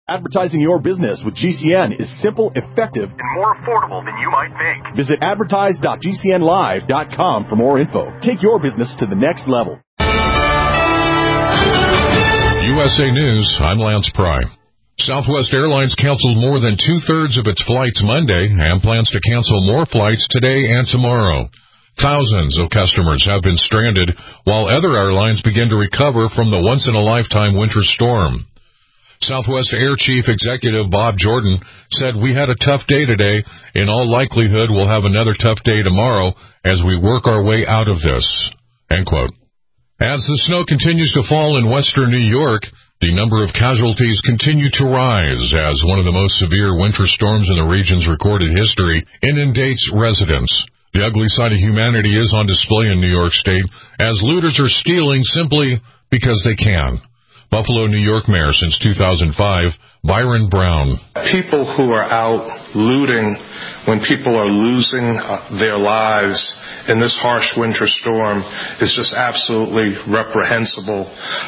Advertising your business with GCN is simple, effective, and more affordable than you might think. Visit advertise.gcnlive.com for more info. Take your business to the next level. USA News, I'm Lance Pry. Southwest Airlines canceled more than two-thirds of its flights Monday and plans to cancel more flights today and tomorrow. Thousands of customers have been stranded while other airlines begin to recover from the once-in-a-lifetime winter storm. Southwest Air Chief Executive Bob Jordan said, "We had a tough day today. In all likelihood, we'll have another tough day tomorrow as we work our way out of this." End quote. As the snow continues to fall in western New York, the number of casualties continue to rise as one of the most severe winter storms in the region's recorded history inundates residents. The ugly side of humanity is on display in New York State as looters are stealing simply because they can. Buffalo, New York Mayor since 2005, Byron Brown. People who are out looting when people are losing their lives in this harsh winter storm is just absolutely reprehensible.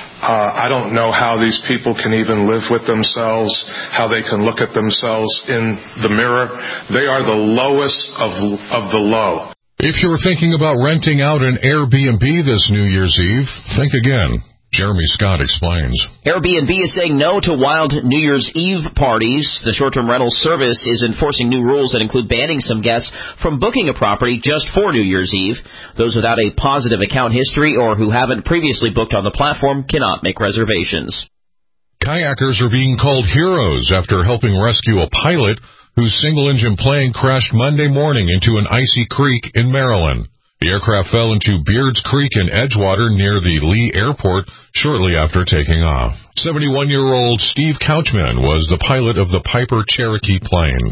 I don't know how these people can even live with themselves, how they can look at themselves in the mirror. They are the lowest of the low. If you're thinking about renting out an Airbnb this New Year's Eve, think again. Jeremy Scott explains. Airbnb is saying no to wild New Year's Eve parties. The short-term rental service is enforcing new rules that include banning some guests from booking a property just for New Year's Eve. Those without a positive account history or who haven't previously booked on the platform cannot make reservations. Kayakers are being called heroes after helping rescue a pilot whose single-engine plane crashed Monday morning into an icy creek in Maryland. The aircraft fell into Beards Creek in Edgewater near the Lee Airport shortly after taking off. 71-year-old Steve Couchman was the pilot of the Piper Cherokee plane.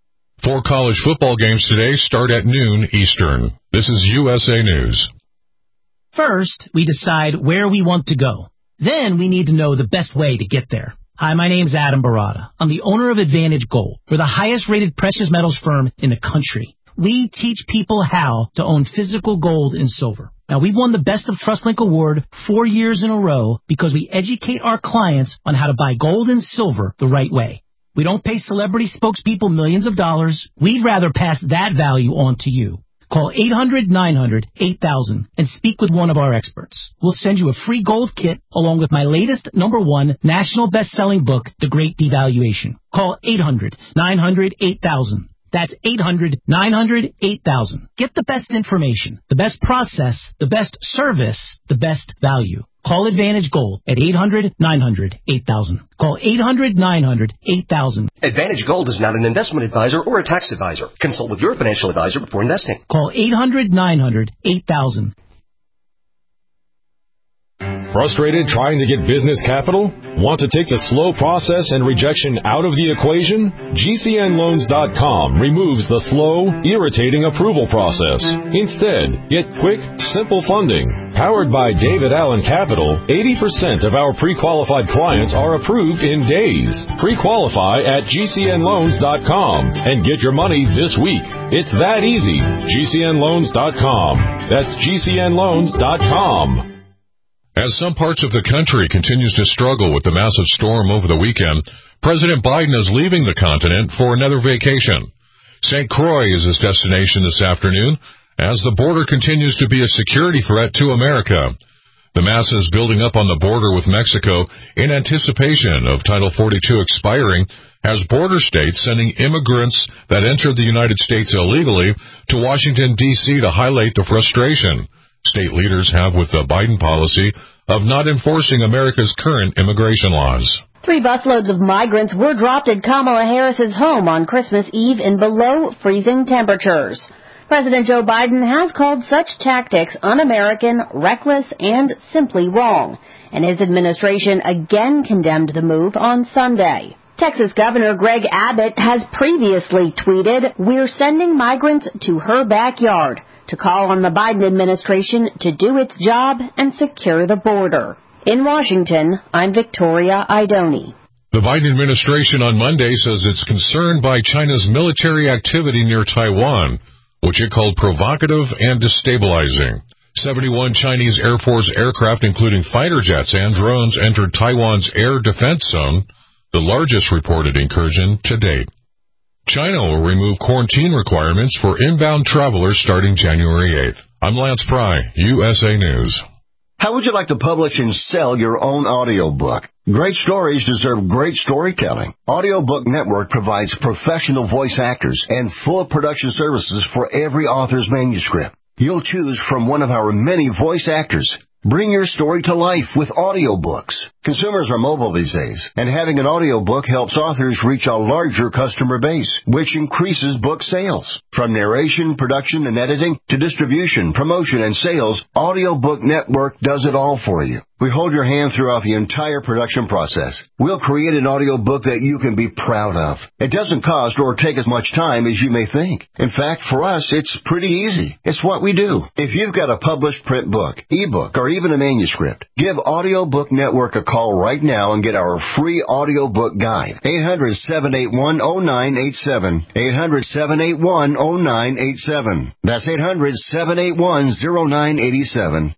4 college football games today start at noon Eastern. This is USA News. First, we decide where we want to go. Then we need to know the best way to get there. Hi, my name's Adam Barada. I'm the owner of Advantage Gold. We're the highest-rated precious metals firm in the country. We teach people how to own physical gold and silver. Now, we've won the Best of TrustLink Award 4 years in a row because we educate our clients on how to buy gold and silver the right way. We don't pay celebrity spokespeople millions of dollars. We'd rather pass that value on to you. Call 800-900-8000 and speak with one of our experts. We'll send you a free gold kit along with my latest #1 national best-selling book, The Great Devaluation. Call 800-900-8000. That's 800-900-8000. Get the best information, the best process, the best service, the best value. Call Advantage Gold at 800-900-8000. Call 800-900-8000. Advantage Gold is not an investment advisor or a tax advisor. Consult with your financial advisor before investing. Call 800-900-8000. Frustrated trying to get business capital? Want to take the slow process and rejection out of the equation? GCNLoans.com removes the slow, irritating approval process. Instead, get quick, simple funding. Powered by David Allen Capital, 80% of our pre-qualified clients are approved in days. Pre-qualify at GCNLoans.com and get your money this week. It's that easy. GCNLoans.com. That's GCNLoans.com. As some parts of the country continues to struggle with the massive storm over the weekend, President Biden is leaving the continent for another vacation. St. Croix is his destination this afternoon as the border continues to be a security threat to America. The masses building up on the border with Mexico in anticipation of Title 42 expiring has border states sending immigrants that entered the United States illegally to Washington, D.C. to highlight the frustration state leaders have with the Biden policy of not enforcing America's current immigration laws. 3 busloads of migrants were dropped at Kamala Harris's home on Christmas Eve in below freezing temperatures. President Joe Biden has called such tactics un-American, reckless, and simply wrong, and his administration again condemned the move on Sunday. Texas Governor Greg Abbott has previously tweeted, "We're sending migrants to her backyard," to call on the Biden administration to do its job and secure the border. In Washington, I'm Victoria Idoni. The Biden administration on Monday says it's concerned by China's military activity near Taiwan, which it called provocative and destabilizing. 71 Chinese Air Force aircraft, including fighter jets and drones, entered Taiwan's air defense zone. the largest reported incursion to date. China will remove quarantine requirements for inbound travelers starting January 8th. I'm Lance Pry, USA News. How would you like to publish and sell your own audiobook? Great stories deserve great storytelling. Audiobook Network provides professional voice actors and full production services for every author's manuscript. You'll choose from one of our many voice actors. Bring your story to life with audiobooks. Consumers are mobile these days, and having an audiobook helps authors reach a larger customer base, which increases book sales. From narration, production, and editing to distribution, promotion, and sales, Audiobook Network does it all for you. We hold your hand throughout the entire production process. We'll create an audiobook that you can be proud of. It doesn't cost or take as much time as you may think. In fact, for us, it's pretty easy. It's what we do. If you've got a published print book, ebook, or even a manuscript, give Audiobook Network a call right now and get our free audiobook guide. 800-781-0987. 800-781-0987. That's 800-781-0987.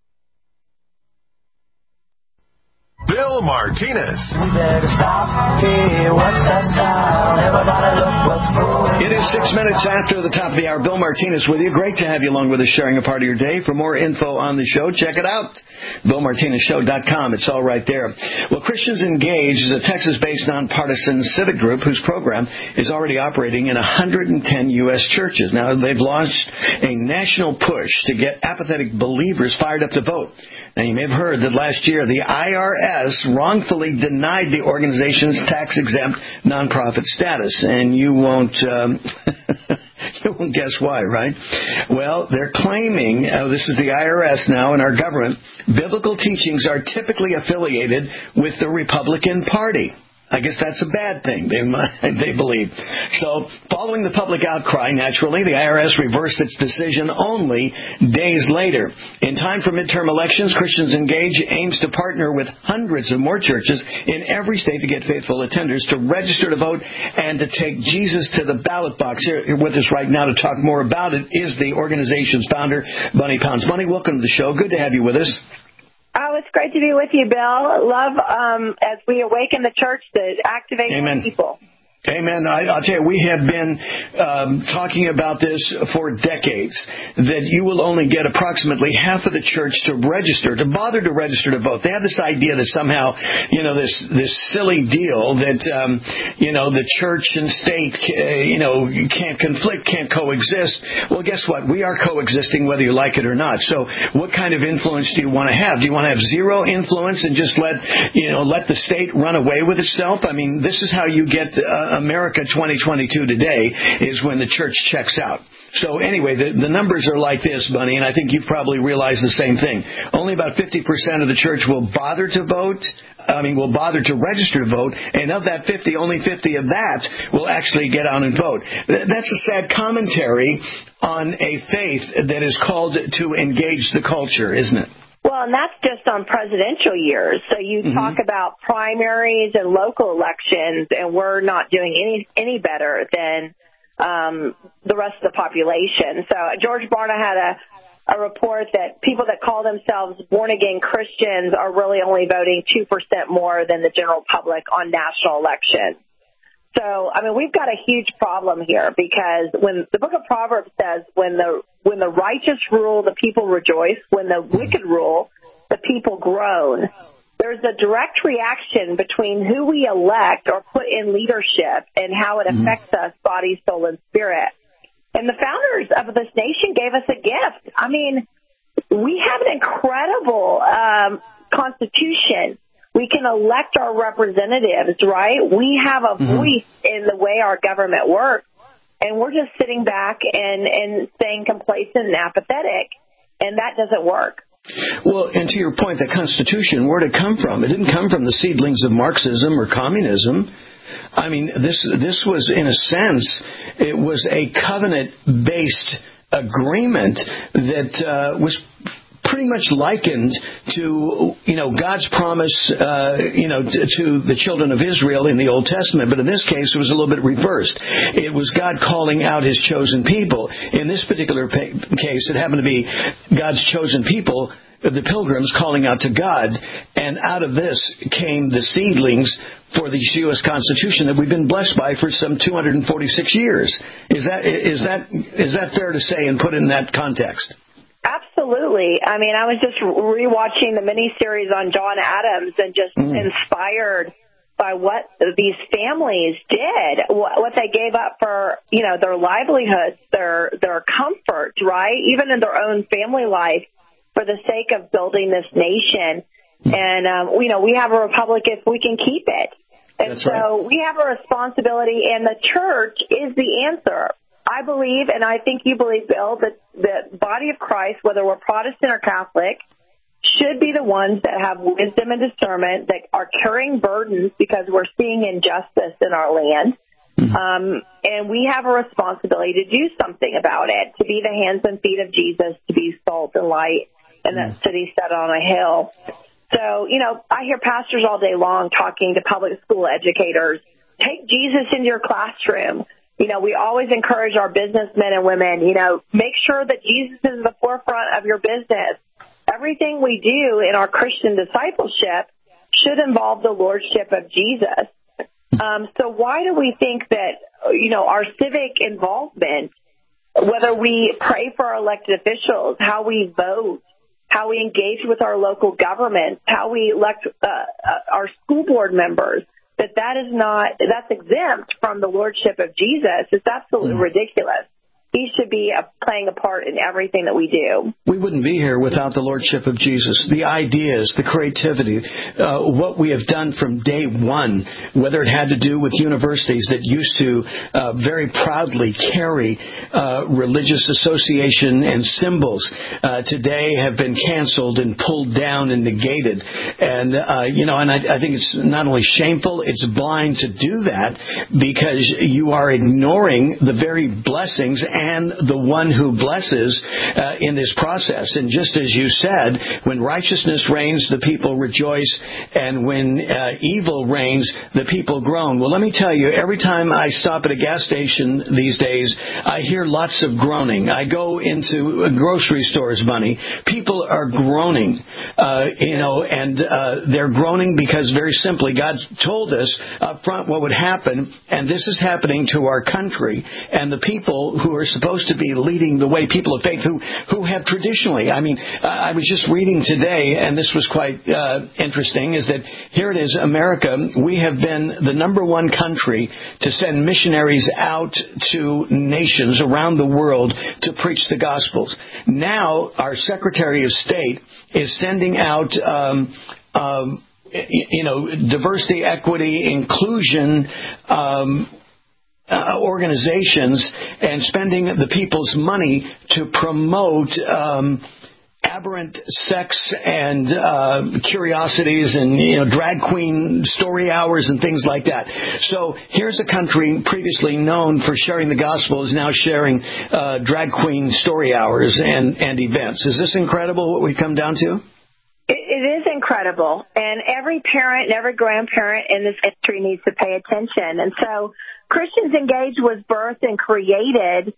Bill Martinez. We better stop here. What's that sound? Everybody look what's going on. It is 6 minutes after the top of the hour. Bill Martinez with you. Great to have you along with us, sharing a part of your day. For more info on the show, check it out. BillMartinezShow.com. It's all right there. Well, Christians Engage is a Texas-based nonpartisan civic group whose program is already operating in 110 U.S. churches. Now, they've launched a national push to get apathetic believers fired up to vote. Now, you may have heard that last year the IRS wrongfully denied the organization's tax-exempt nonprofit status, and you won't you won't guess why, right? Well, they're claiming, this is the IRS now in our government, biblical teachings are typically affiliated with the Republican Party. I guess that's a bad thing, they believe. So, following the public outcry, naturally, the IRS reversed its decision only days later. In time for midterm elections, Christians Engage aims to partner with hundreds of more churches in every state to get faithful attenders to register to vote and to take Jesus to the ballot box. Here with us right now to talk more about it is the organization's founder, Bunny Pounds. Bunny, welcome to the show. Good to have you with us. Oh, it's great to be with you, Bill. Love as we awaken the church to activate more people. Amen. I'll tell you, we have been talking about this for decades, that you will only get approximately half of the church to bother to register to vote. They have this idea that somehow, this silly deal that, the church and state, can't conflict, can't coexist. Well, guess what? We are coexisting whether you like it or not. So what kind of influence do you want to have? Do you want to have zero influence and just let the state run away with itself? I mean, this is how you get America 2022 today, is when the church checks out. So anyway, the numbers are like this, Bunny, and I think you probably realize the same thing. Only about 50% of the church will bother to register to vote, and of that 50, only 50 of that will actually get out and vote. That's a sad commentary on a faith that is called to engage the culture, isn't it? Well, and that's just on presidential years. So you talk about primaries and local elections, and we're not doing any better than the rest of the population. So George Barna had a report that people that call themselves born-again Christians are really only voting 2% more than the general public on national elections. So, I mean, we've got a huge problem here, because when the book of Proverbs says, when the righteous rule, the people rejoice. When the wicked rule, the people groan. There's a direct reaction between who we elect or put in leadership and how it affects us, body, soul, and spirit. And the founders of this nation gave us a gift. I mean, we have an incredible constitution. We can elect our representatives, right? We have a voice in the way our government works, and we're just sitting back and staying complacent and apathetic, and that doesn't work. Well, and to your point, the Constitution, where did it come from? It didn't come from the seedlings of Marxism or communism. I mean, this was, in a sense, it was a covenant-based agreement that was pretty much likened to, God's promise, to the children of Israel in the Old Testament. But in this case, it was a little bit reversed. It was God calling out His chosen people. In this particular case, it happened to be God's chosen people, the pilgrims, calling out to God. And out of this came the seedlings for the U.S. Constitution that we've been blessed by for some 246 years. Is that fair to say and put in that context? Absolutely. I mean, I was just rewatching the miniseries on John Adams and just inspired by what these families did, what they gave up for, their livelihoods, their comfort, right? Even in their own family life for the sake of building this nation. And, we have a republic if we can keep it. And That's so right. We have a responsibility, and the church is the answer. I believe, and I think you believe, Bill, that the body of Christ, whether we're Protestant or Catholic, should be the ones that have wisdom and discernment, that are carrying burdens because we're seeing injustice in our land. And we have a responsibility to do something about it, to be the hands and feet of Jesus, to be salt and light in that city set on a hill. So, I hear pastors all day long talking to public school educators, take Jesus into your classroom. We always encourage our businessmen and women, make sure that Jesus is the forefront of your business. Everything we do in our Christian discipleship should involve the lordship of Jesus. So why do we think that, our civic involvement, whether we pray for our elected officials, how we vote, how we engage with our local governments, how we elect our school board members, that's exempt from the lordship of Jesus, it's absolutely ridiculous. He should be playing a part in everything that we do. We wouldn't be here without the lordship of Jesus. The ideas, the creativity, what we have done from day one, whether it had to do with universities that used to very proudly carry religious association and symbols, today have been canceled and pulled down and negated. And, and I think it's not only shameful, it's blind to do that, because you are ignoring the very blessings and the one who blesses in this process. And just as you said, when righteousness reigns, the people rejoice, and when evil reigns, the people groan. Well, let me tell you, every time I stop at a gas station these days, I hear lots of groaning. I go into grocery stores, Bunny. People are groaning, and they're groaning because, very simply, God told us up front what would happen, and this is happening to our country. And the people who are supposed to be leading the way, people of faith who have traditionally, I was just reading today, and this was quite interesting, is that here it is, America, we have been the number one country to send missionaries out to nations around the world to preach the Gospels. Now, our Secretary of State is sending out diversity, equity, inclusion organizations, and spending the people's money to promote aberrant sex and curiosities and drag queen story hours and things like that. So here's a country previously known for sharing the gospel is now sharing drag queen story hours and events. Is this incredible what we've come down to? It is incredible, and every parent and every grandparent in this country needs to pay attention. And so Christians Engaged was birthed and created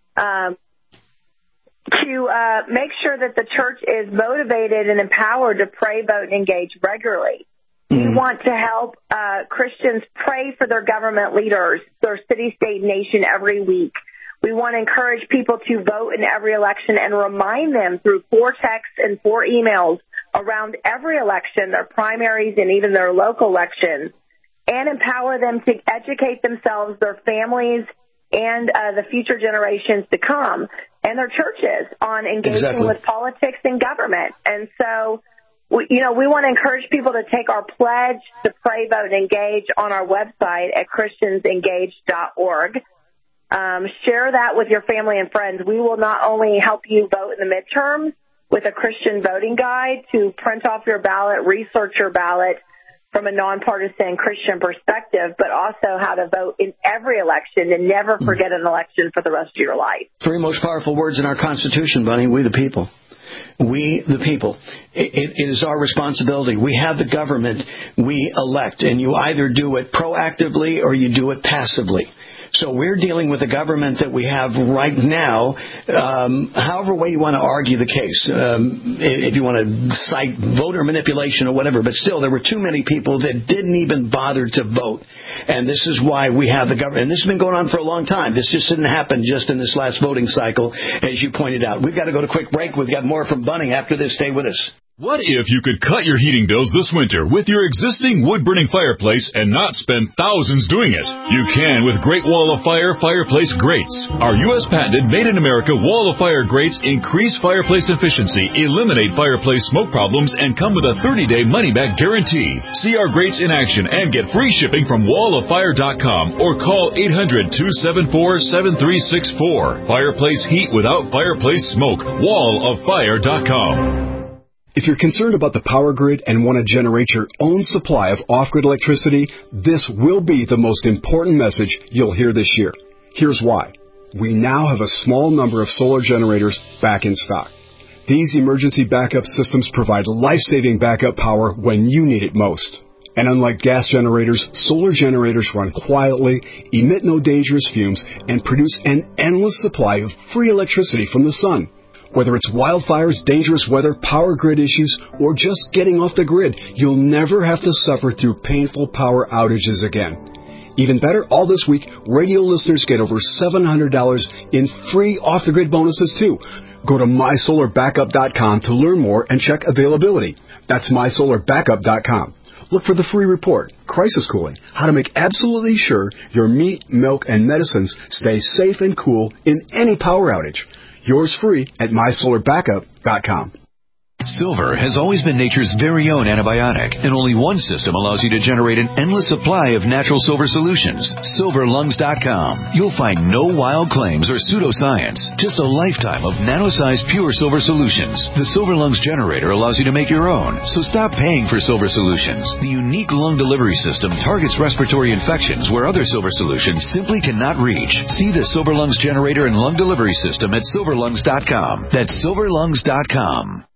to make sure that the church is motivated and empowered to pray, vote, and engage regularly. We want to help Christians pray for their government leaders, their city, state, nation every week. We want to encourage people to vote in every election and remind them through 4 texts and 4 emails around every election, their primaries and even their local elections, and empower them to educate themselves, their families, and the future generations to come, and their churches on engaging with politics and government. And so, we want to encourage people to take our pledge to pray, vote, and engage on our website at christiansengaged.org. Share that with your family and friends. We will not only help you vote in the midterms with a Christian voting guide to print off your ballot, research your ballot from a nonpartisan Christian perspective, but also how to vote in every election and never forget an election for the rest of your life. 3 most powerful words in our Constitution, Bunny: we the people. We, the people. It is our responsibility. We have the government we elect, and you either do it proactively or you do it passively. So we're dealing with the government that we have right now, however way you want to argue the case, if you want to cite voter manipulation or whatever. But still, there were too many people that didn't even bother to vote. And this is why we have the government. And this has been going on for a long time. This just didn't happen just in this last voting cycle, as you pointed out. We've got to go to a quick break. We've got more from Bunny after this. Stay with us. What if you could cut your heating bills this winter with your existing wood-burning fireplace and not spend thousands doing it? You can with Great Wall of Fire fireplace grates. Our U.S. patented made-in-America Wall of Fire grates increase fireplace efficiency, eliminate fireplace smoke problems, and come with a 30-day money-back guarantee. See our grates in action and get free shipping from walloffire.com or call 800-274-7364. Fireplace heat without fireplace smoke. walloffire.com. If you're concerned about the power grid and want to generate your own supply of off-grid electricity, this will be the most important message you'll hear this year. Here's why. We now have a small number of solar generators back in stock. These emergency backup systems provide life-saving backup power when you need it most. And unlike gas generators, solar generators run quietly, emit no dangerous fumes, and produce an endless supply of free electricity from the sun. Whether it's wildfires, dangerous weather, power grid issues, or just getting off the grid, you'll never have to suffer through painful power outages again. Even better, all this week, radio listeners get over $700 in free off-the-grid bonuses, too. Go to mysolarbackup.com to learn more and check availability. That's mysolarbackup.com. Look for the free report, Crisis Cooling, how to make absolutely sure your meat, milk, and medicines stay safe and cool in any power outage. Yours free at mysolarbackup.com. Silver has always been nature's very own antibiotic, and only one system allows you to generate an endless supply of natural silver solutions. SilverLungs.com. You'll find no wild claims or pseudoscience, just a lifetime of nano-sized pure silver solutions. The Silver Lungs generator allows you to make your own, so stop paying for silver solutions. The unique lung delivery system targets respiratory infections where other silver solutions simply cannot reach. See the Silver Lungs generator and lung delivery system at SilverLungs.com. That's SilverLungs.com.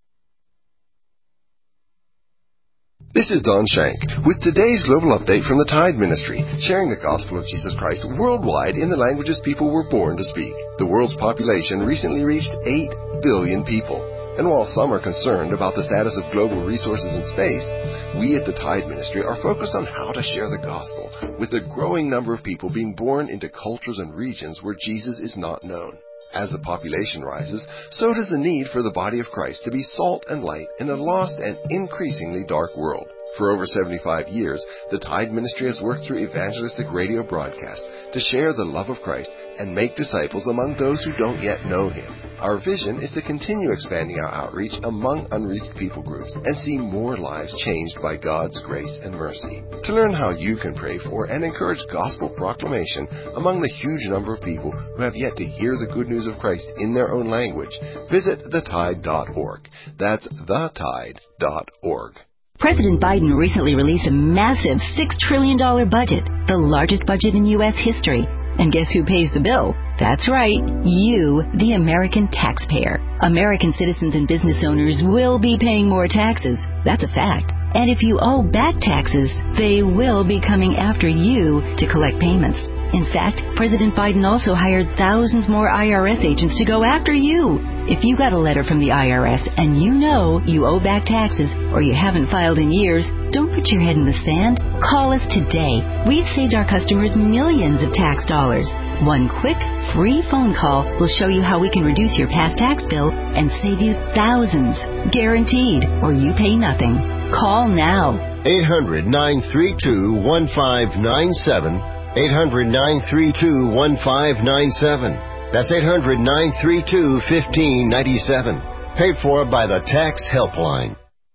This is Don Shank with today's global update from the Tide Ministry, sharing the gospel of Jesus Christ worldwide in the languages people were born to speak. The world's population recently reached 8 billion people. And while some are concerned about the status of global resources in space, we at the Tide Ministry are focused on how to share the gospel with the growing number of people being born into cultures and regions where Jesus is not known. As the population rises, so does the need for the body of Christ to be salt and light in a lost and increasingly dark world. For over 75 years, the Tide Ministry has worked through evangelistic radio broadcasts to share the love of Christ and make disciples among those who don't yet know Him. Our vision is to continue expanding our outreach among unreached people groups and see more lives changed by God's grace and mercy. To learn how you can pray for and encourage gospel proclamation among the huge number of people who have yet to hear the good news of Christ in their own language, visit thetide.org. That's thetide.org. President Biden recently released a massive $6 trillion budget, the largest budget in U.S. history. And guess who pays the bill? That's right, you, the American taxpayer. American citizens and business owners will be paying more taxes. That's a fact. And if you owe back taxes, they will be coming after you to collect payments. In fact, President Biden also hired thousands more IRS agents to go after you. If you got a letter from the IRS and you know you owe back taxes or you haven't filed in years, don't put your head in the sand. Call us today. We've saved our customers millions of tax dollars. One quick, free phone call will show you how we can reduce your past tax bill and save you thousands. Guaranteed, or you pay nothing. Call now. 800-932-1597. 800-932-1597. That's 800-932-1597. Paid for by the Tax Helpline.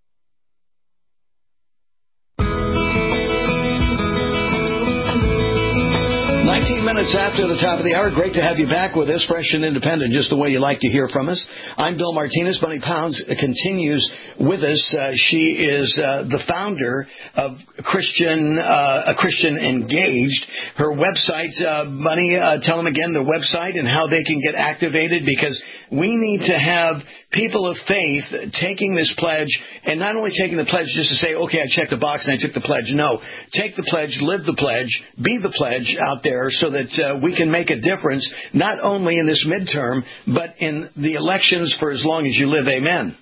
19 minutes after the top of the hour. Great to have you back with us, fresh and independent, just the way you like to hear from us. I'm Bill Martinez. Bunny Pounds continues with us. She is the founder of A Christian Engaged. Her website, Bunny, tell them again the website and how they can get activated, because we need to have people of faith taking this pledge, and not only taking the pledge just to say, okay, I checked the box and I took the pledge. No, take the pledge, live the pledge, be the pledge out there so that we can make a difference, not only in this midterm, but in the elections for as long as you live. Amen.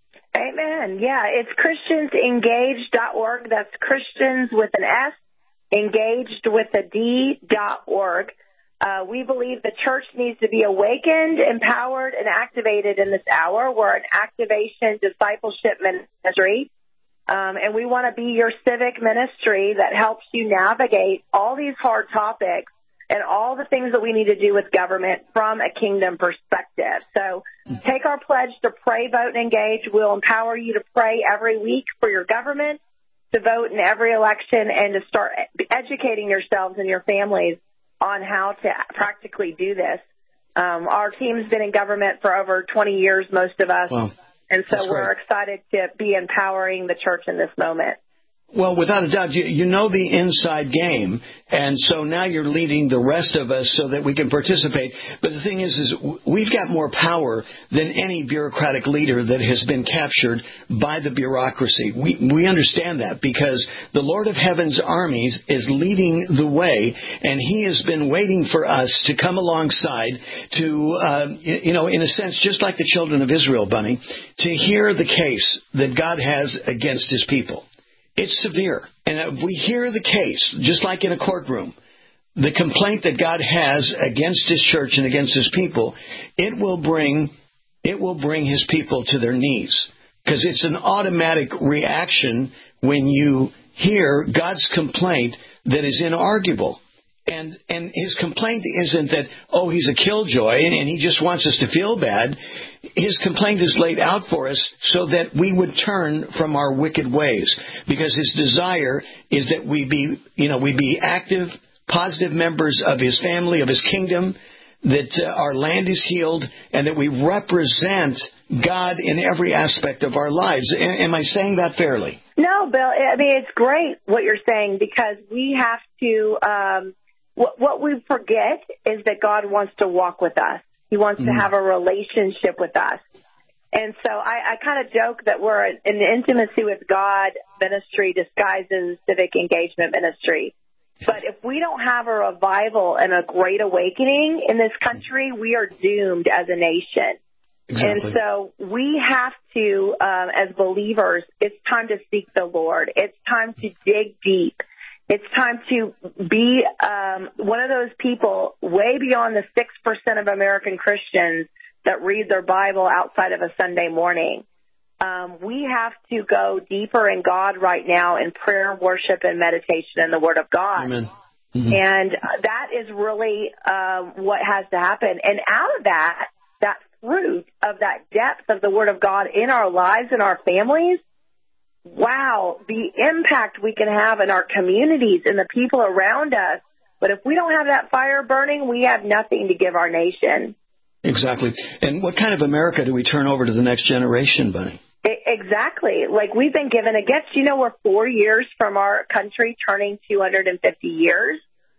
Amen. Yeah, it's ChristiansEngaged.org. That's Christians with an S, engaged with a D.org. We believe the church needs to be awakened, empowered, and activated in this hour. We're an activation discipleship ministry, and we want to be your civic ministry that helps you navigate all these hard topics and all the things that we need to do with government from a kingdom perspective. So take our pledge to pray, vote, and engage. We'll empower you to pray every week for your government, to vote in every election, and to start educating yourselves and your families on how to practically do this. Our team's been in government for over 20 years, most of us, and so we're excited to be empowering the church in this moment. Well, without a doubt, you know the inside game, and so now you're leading the rest of us so that we can participate. But the thing is we've got more power than any bureaucratic leader that has been captured by the bureaucracy. We understand that because the Lord of Heaven's armies is leading the way, and He has been waiting for us to come alongside to, in a sense, just like the children of Israel, Bunny, to hear the case that God has against His people. It's severe. And if we hear the case, just like in a courtroom, the complaint that God has against His church and against His people, it will bring His people to their knees. Because it's an automatic reaction when you hear God's complaint that is inarguable. And His complaint isn't that, He's a killjoy and He just wants us to feel bad. His complaint is laid out for us so that we would turn from our wicked ways. Because His desire is that we be active, positive members of His family, of His kingdom, that our land is healed, and that we represent God in every aspect of our lives. Am I saying that fairly? No, Bill. I mean, it's great what you're saying, because we have to... What we forget is that God wants to walk with us. He wants to have a relationship with us. And so I kind of joke that we're an intimacy with God ministry disguised as civic engagement ministry. But if we don't have a revival and a great awakening in this country, we are doomed as a nation. Exactly. And so we have to, as believers, it's time to seek the Lord. It's time to dig deep. It's time to be one of those people way beyond the 6% of American Christians that read their Bible outside of a Sunday morning. We have to go deeper in God right now in prayer, worship, and meditation in the Word of God. Amen. Mm-hmm. And that is really what has to happen. And out of that fruit of that depth of the Word of God in our lives and our families, wow, the impact we can have in our communities and the people around us. But if we don't have that fire burning, we have nothing to give our nation. Exactly. And what kind of America do we turn over to the next generation, Bunny? Exactly. Like, we've been given a gift. We're 4 years from our country turning 250 years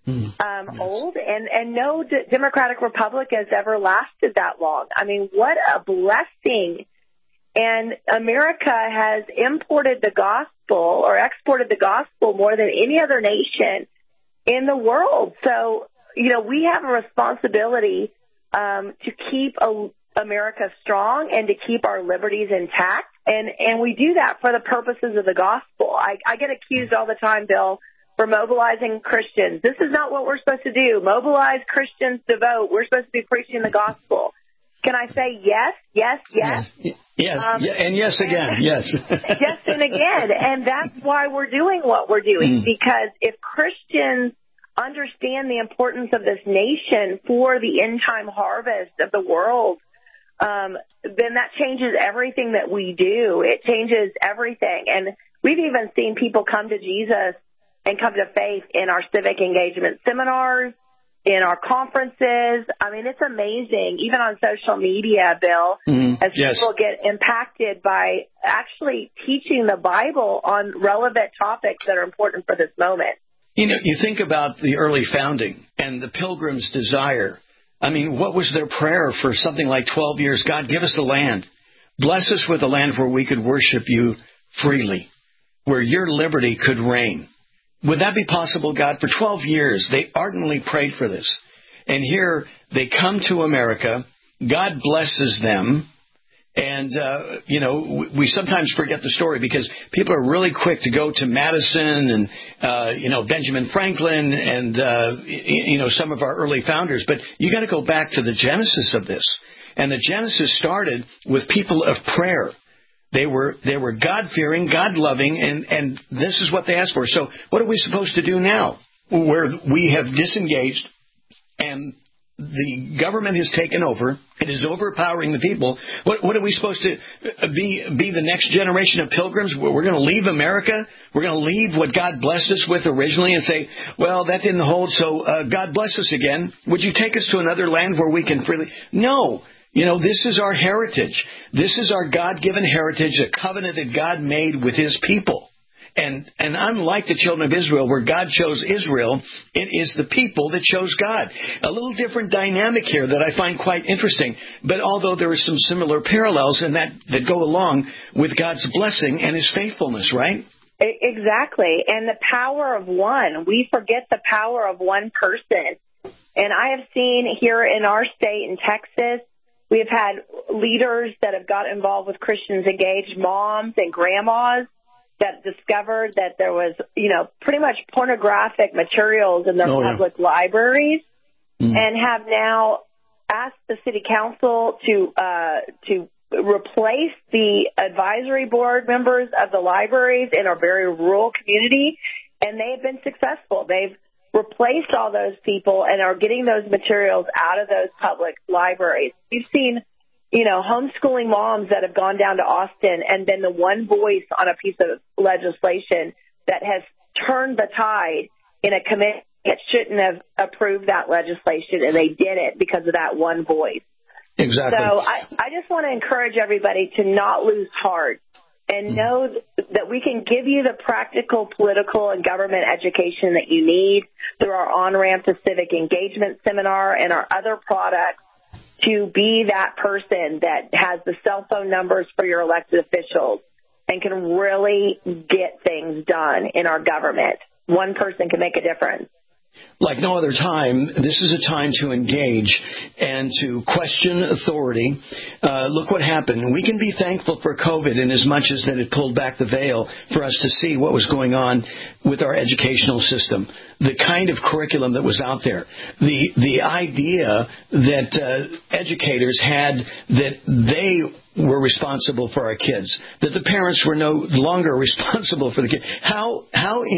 old, and no Democratic Republic has ever lasted that long. I mean, what a blessing. And America has imported the gospel or exported the gospel more than any other nation in the world. So, we have a responsibility to keep America strong and to keep our liberties intact. And we do that for the purposes of the gospel. I get accused all the time, Bill, for mobilizing Christians. This is not what we're supposed to do. Mobilize Christians to vote. We're supposed to be preaching the gospel. Can I say yes, yes, yes? Yes, and yes again, yes. Yes and again. And that's why we're doing what we're doing, because if Christians understand the importance of this nation for the end-time harvest of the world, then that changes everything that we do. It changes everything. And we've even seen people come to Jesus and come to faith in our civic engagement seminars, in our conferences. I mean, it's amazing, even on social media, Bill, as people get impacted by actually teaching the Bible on relevant topics that are important for this moment. You think about the early founding and the Pilgrims' desire. I mean, what was their prayer for something like 12 years? God, give us the land. Bless us with a land where we could worship you freely, where your liberty could reign. Would that be possible, God? For 12 years, they ardently prayed for this. And here they come to America. God blesses them. And, we sometimes forget the story because people are really quick to go to Madison and, Benjamin Franklin and, some of our early founders. But you got to go back to the genesis of this. And the genesis started with people of prayer. They were God-fearing, God-loving, and this is what they asked for. So what are we supposed to do now where we have disengaged and the government has taken over? It is overpowering the people. What are we supposed to be the next generation of pilgrims? We're going to leave America? We're going to leave what God blessed us with originally and say, well, that didn't hold, so God bless us again. Would you take us to another land where we can freely? No. This is our heritage. This is our God-given heritage, a covenant that God made with His people. And unlike the children of Israel, where God chose Israel, it is the people that chose God. A little different dynamic here that I find quite interesting. But although there are some similar parallels in that go along with God's blessing and His faithfulness, right? Exactly. And the power of one. We forget the power of one person. And I have seen here in our state in Texas, we have had leaders that have got involved with Christians Engaged, moms and grandmas that discovered that there was, pretty much pornographic materials in their public libraries and have now asked the city council to replace the advisory board members of the libraries in our very rural community, and they have been successful. They've replaced all those people and are getting those materials out of those public libraries. We've seen, homeschooling moms that have gone down to Austin and been the one voice on a piece of legislation that has turned the tide in a committee that shouldn't have approved that legislation, and they did it because of that one voice. Exactly. So I just want to encourage everybody to not lose heart and know that we can give you the practical political and government education that you need through our On-Ramp to Civic Engagement seminar and our other products to be that person that has the cell phone numbers for your elected officials and can really get things done in our government. One person can make a difference. Like no other time, this is a time to engage and to question authority. Look what happened. We can be thankful for COVID in as much as that it pulled back the veil for us to see what was going on with our educational system, the kind of curriculum that was out there, the idea that educators had that they were responsible for our kids, that the parents were no longer responsible for the kids. How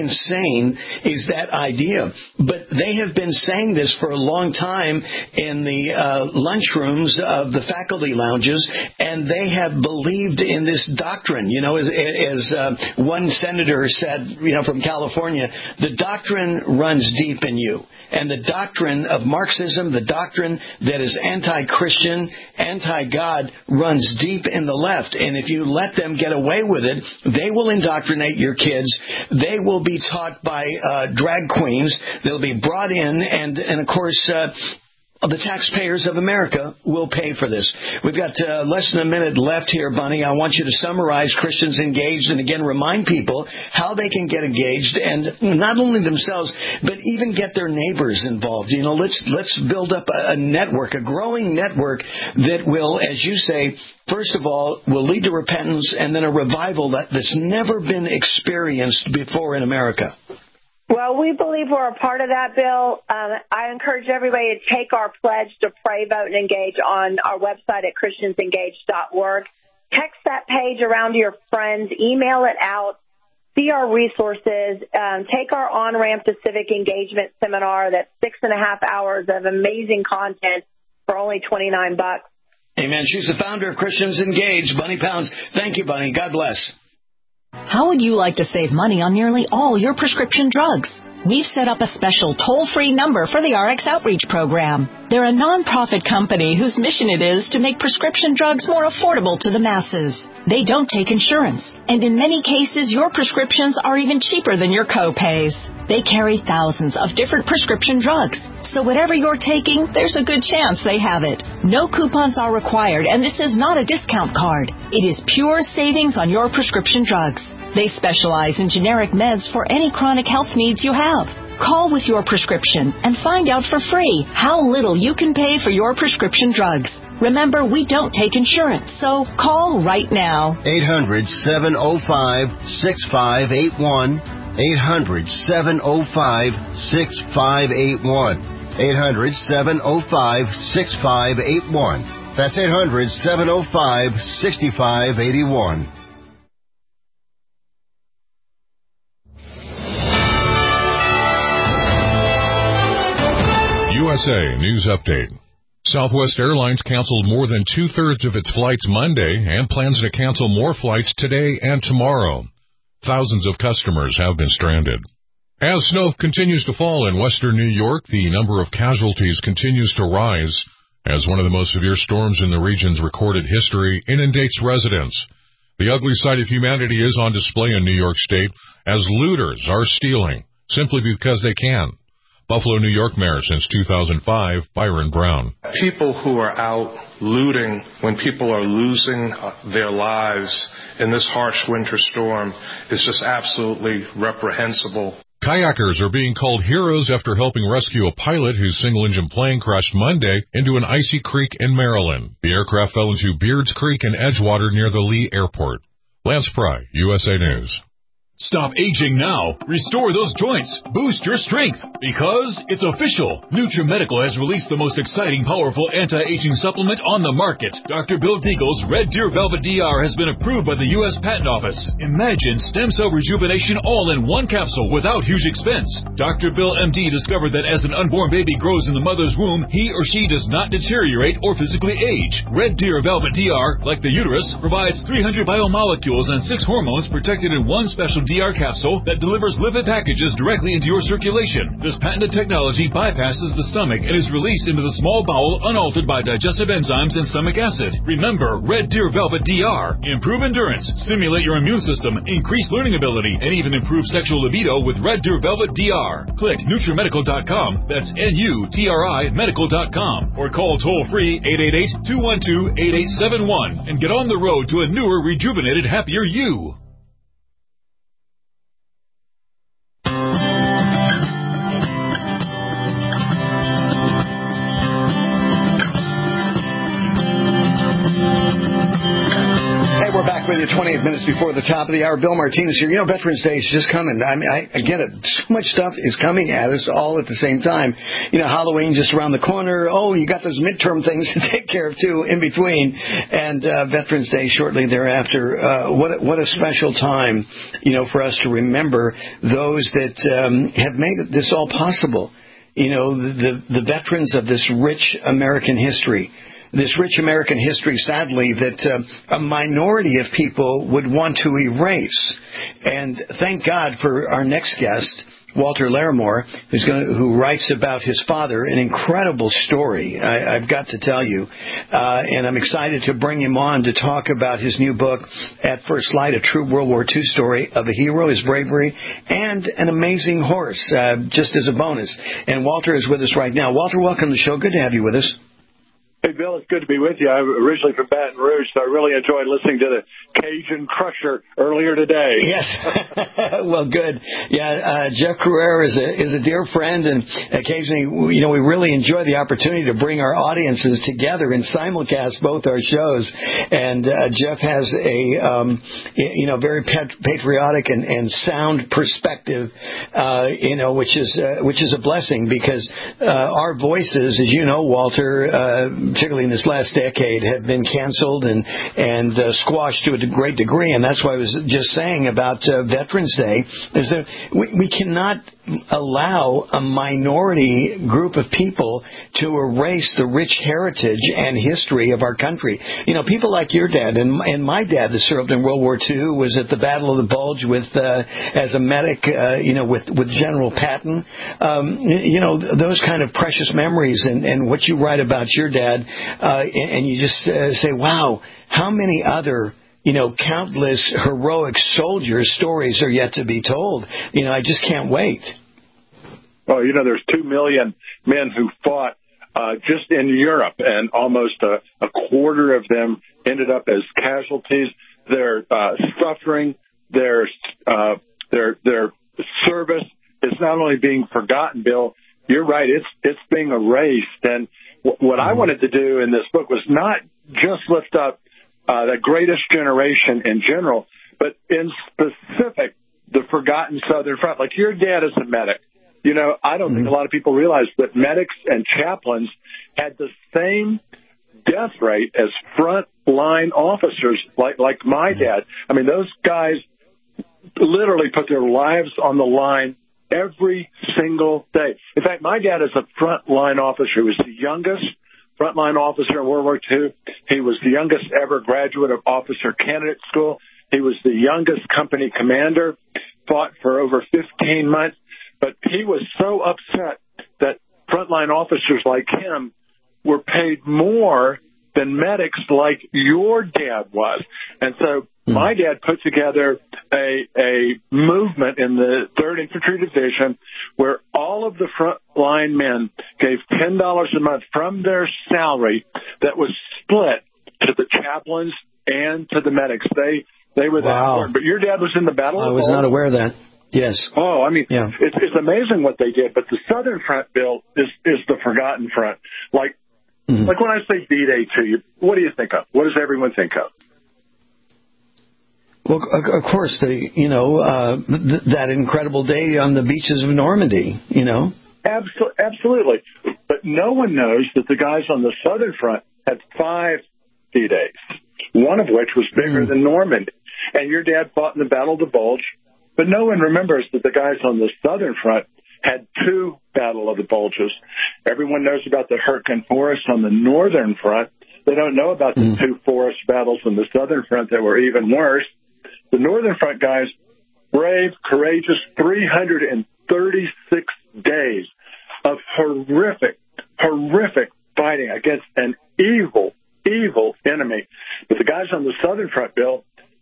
insane is that idea? But they have been saying this for a long time in the lunchrooms of the faculty lounges, and they have believed in this doctrine. As one senator said, from California, the doctrine runs deep in you. And the doctrine of Marxism, the doctrine that is anti-Christian, anti-God, runs deep in the left. And if you let them get away with it, they will indoctrinate your kids. They will be taught by drag queens. They'll be brought in, and of course, the taxpayers of America will pay for this. We've got less than a minute left here, Bunny. I want you to summarize Christians Engaged and again remind people how they can get engaged and not only themselves, but even get their neighbors involved. Let's build up a network, a growing network that will, as you say, first of all, will lead to repentance and then a revival that's never been experienced before in America. Well, we believe we're a part of that, Bill. I encourage everybody to take our pledge to pray, vote, and engage on our website at christiansengaged.org. Text that page around to your friends. Email it out. See our resources. Take our On-Ramp to Civic Engagement seminar. That's 6.5 hours of amazing content for only $29. Amen. She's the founder of Christians Engaged, Bunny Pounds. Thank you, Bunny. God bless. How would you like to save money on nearly all your prescription drugs? We've set up a special toll-free number for the RX Outreach Program. They're a nonprofit company whose mission it is to make prescription drugs more affordable to the masses. They don't take insurance, and in many cases, your prescriptions are even cheaper than your co-pays. They carry thousands of different prescription drugs, so whatever you're taking, there's a good chance they have it. No coupons are required, and this is not a discount card. It is pure savings on your prescription drugs. They specialize in generic meds for any chronic health needs you have. Call with your prescription and find out for free how little you can pay for your prescription drugs. Remember, we don't take insurance, so call right now. 800-705-6581. 800-705-6581. 800-705-6581. That's 800-705-6581. USA News Update. Southwest Airlines canceled more than two-thirds of its flights Monday and plans to cancel more flights today and tomorrow. Thousands of customers have been stranded. As snow continues to fall in western New York, the number of casualties continues to rise as one of the most severe storms in the region's recorded history inundates residents. The ugly side of humanity is on display in New York State as looters are stealing simply because they can. Buffalo, New York Mayor since 2005, Byron Brown. People who are out looting when people are losing their lives in this harsh winter storm is just absolutely reprehensible. Kayakers are being called heroes after helping rescue a pilot whose single-engine plane crashed Monday into an icy creek in Maryland. The aircraft fell into Beards Creek in Edgewater near the Lee Airport. Lance Pry, USA News. Stop aging now. Restore those joints. Boost your strength. Because it's official. NutriMedical has released the most exciting, powerful anti-aging supplement on the market. Dr. Bill Deagle's Red Deer Velvet DR has been approved by the U.S. Patent Office. Imagine stem cell rejuvenation all in one capsule without huge expense. Dr. Bill MD discovered that as an unborn baby grows in the mother's womb, he or she does not deteriorate or physically age. Red Deer Velvet DR, like the uterus, provides 300 biomolecules and 6 hormones protected in one special DR capsule that delivers lipid packages directly into your circulation. This patented technology bypasses the stomach and is released into the small bowel unaltered by digestive enzymes and stomach acid. Remember, Red Deer Velvet DR. Improve endurance, stimulate your immune system, increase learning ability, and even improve sexual libido with Red Deer Velvet DR. Click NutriMedical.com, that's NUTRI Medical.com, or call toll-free 888-212-8871 and get on the road to a newer, rejuvenated, happier you. We're back with you 28 minutes before the top of the hour. Bill Martinez here. You know, Veterans Day is just coming. I mean, I get it. So much stuff is coming at us all at the same time. You know, Halloween just around the corner. Oh, you got those midterm things to take care of, too, in between. And Veterans Day shortly thereafter. What a special time, you know, for us to remember those that have made this all possible. You know, the veterans of this rich American history. This rich American history, sadly, that a minority of people would want to erase. And thank God for our next guest, Walter Larimore, who writes about his father, an incredible story, I've got to tell you. And I'm excited to bring him on to talk about his new book, At First Light, a true World War II story of a hero, his bravery, and an amazing horse, just as a bonus. And Walter is with us right now. Walter, welcome to the show. Good to have you with us. Hey, Bill, it's good to be with you. I'm originally from Baton Rouge, so I really enjoyed listening to the Cajun Crusher earlier today. Yes. Well, good. Yeah, Jeff Crouere is a dear friend, and occasionally, you know, we really enjoy the opportunity to bring our audiences together and simulcast both our shows. And Jeff has a, you know, very patriotic and sound perspective, you know, which is a blessing because our voices, as you know, Walter, particularly in this last decade, have been canceled and squashed to a great degree. And that's why I was just saying about Veterans Day, is that we cannot allow a minority group of people to erase the rich heritage and history of our country. You know, people like your dad and my dad that served in World War II was at the Battle of the Bulge with as a medic, you know, with General Patton. You know, those kind of precious memories and what you write about your dad, and you just say, wow, how many other countless heroic soldiers' stories are yet to be told. I just can't wait. Well, there's 2 million men who fought just in Europe, and almost a quarter of them ended up as casualties. Their suffering, their service is not only being forgotten, Bill. You're right; it's being erased. And what I wanted to do in this book was not just lift up the greatest generation in general, but in specific the forgotten Southern Front. Like your dad is a medic. I don't think a lot of people realize that medics and chaplains had the same death rate as front-line officers, like my dad. I mean, those guys literally put their lives on the line every single day. In fact, my dad is a front-line officer. He was the youngest front-line officer in World War II. He was the youngest ever graduate of Officer Candidate School. He was the youngest company commander, fought for over 15 months. But he was so upset that frontline officers like him were paid more than medics like your dad was. And so my dad put together a movement in the 3rd Infantry Division where all of the frontline men gave $10 a month from their salary that was split to the chaplains and to the medics. They were that important. But your dad was in the Battle of the Bulge. I was not aware of that. Yes. Oh, I mean, it's amazing what they did. But the Southern Front, Bill, is the forgotten front. Like when I say D-Day to you, what do you think of? What does everyone think of? Well, of course, that incredible day on the beaches of Normandy, Absolutely. But no one knows that the guys on the Southern Front had 5 D-Days, one of which was bigger than Normandy. And your dad fought in the Battle of the Bulge. But no one remembers that the guys on the Southern Front had 2 Battle of the Bulges. Everyone knows about the Hurtgen Forest on the Northern Front. They don't know about the 2 forest battles on the Southern Front that were even worse. The Northern Front guys, brave, courageous, 336 days of horrific fighting against an evil enemy. But the guys on the Southern Front, Bill,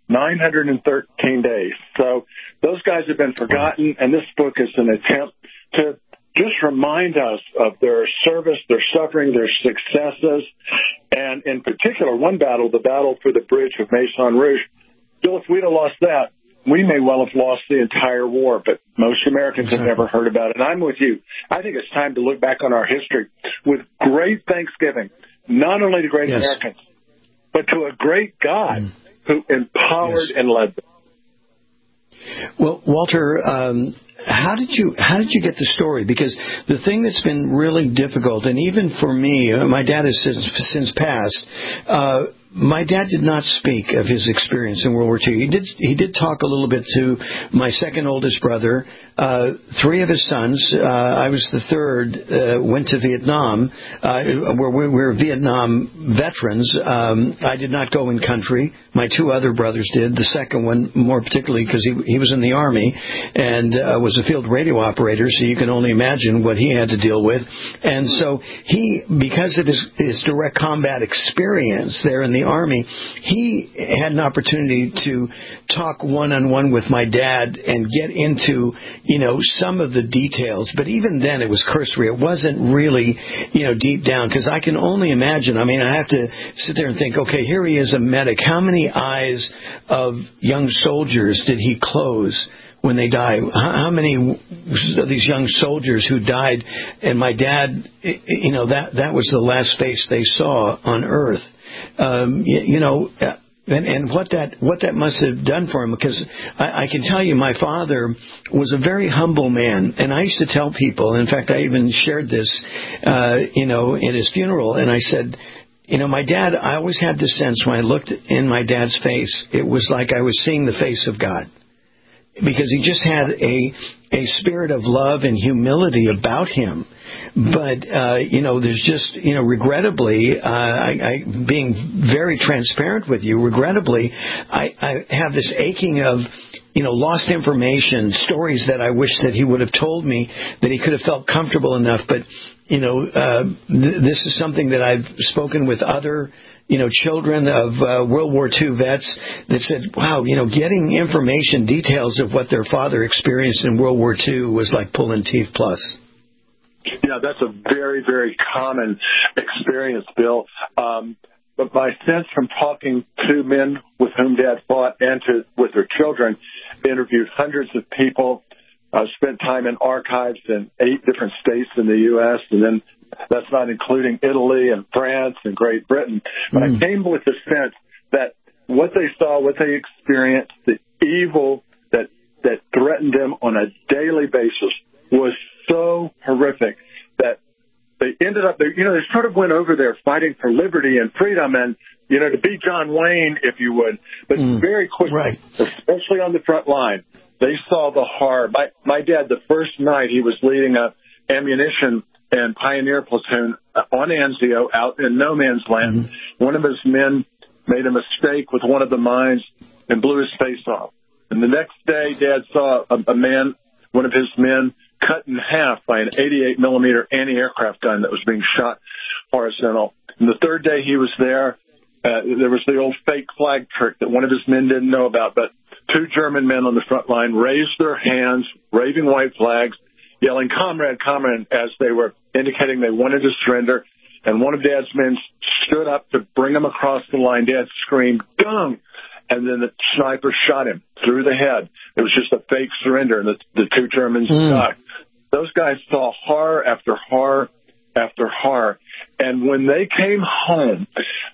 913 days. So those guys have been forgotten, and this book is an attempt to just remind us of their service, their suffering, their successes, and in particular, one battle, the battle for the bridge of Maison Rouge. Bill, if we'd have lost that, we may well have lost the entire war, but most Americans have never heard about it. And I'm with you. I think it's time to look back on our history with great thanksgiving, not only to great Americans, but to a great God who empowered and led them. Well, Walter, how did you get the story? Because the thing that's been really difficult, and even for me, my dad has since passed. My dad did not speak of his experience in World War II. He did talk a little bit to my second oldest brother. 3 of his sons, I was the third, went to Vietnam, where we were Vietnam veterans. I did not go in country. My 2 other brothers did. The second one, more particularly, because he was in the Army and was a field radio operator, so you can only imagine what he had to deal with. And so he, because of his direct combat experience there in the Army, he had an opportunity to talk one-on-one with my dad and get into, some of the details. But even then, it was cursory. It wasn't really, deep down, because I can only imagine. I mean, I have to sit there and think, okay, here he is, a medic. How many eyes of young soldiers did he close when they died? How many of these young soldiers who died, and my dad, that was the last face they saw on Earth. And what that must have done for him, because I can tell you my father was a very humble man, and I used to tell people, and in fact I even shared this, in his funeral, and I said, my dad, I always had the sense when I looked in my dad's face, it was like I was seeing the face of God. Because he just had a spirit of love and humility about him. But, there's just, regrettably, I being very transparent with you, regrettably, I have this aching of, lost information, stories that I wish that he would have told me, that he could have felt comfortable enough. But this is something that I've spoken with other, children of World War II vets that said, wow, getting information, details of what their father experienced in World War II was like pulling teeth plus. Yeah, that's a very, very common experience, Bill. But my sense from talking to men with whom Dad fought and with their children, interviewed hundreds of people, spent time in archives in 8 different states in the U.S., and then that's not including Italy and France and Great Britain. But I came with the sense that what they saw, what they experienced, the evil that threatened them on a daily basis was so horrific that they ended up, they sort of went over there fighting for liberty and freedom and, to be John Wayne, if you would. But very quickly, especially on the front line, they saw the horror. My dad, the first night he was leading a ammunition and pioneer platoon on Anzio out in no man's land, one of his men made a mistake with one of the mines and blew his face off. And the next day, Dad saw a man, one of his men, cut in half by an 88 millimeter anti-aircraft gun that was being shot horizontal. And the third day he was there, there was the old fake flag trick that one of his men didn't know about, but 2 German men on the front line raised their hands, waving white flags, yelling, "Comrade, comrade," as they were indicating they wanted to surrender. And one of Dad's men stood up to bring him across the line. Dad screamed, "Dung!" And then the sniper shot him through the head. It was just a fake surrender, and the 2 Germans died. Those guys saw horror after horror after horror. And when they came home,